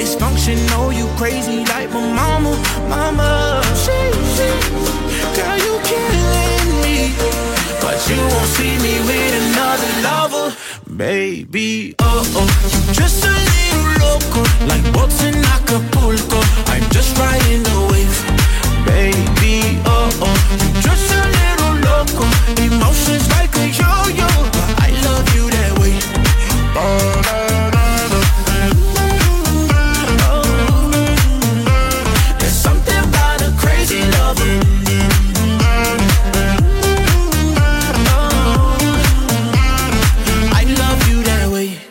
dysfunctional, you crazy like my mama, mama. Girl, you killing me, but you won't see me with another lover, baby. Oh, just a little loco, like boats in Acapulco. I'm just riding the wave.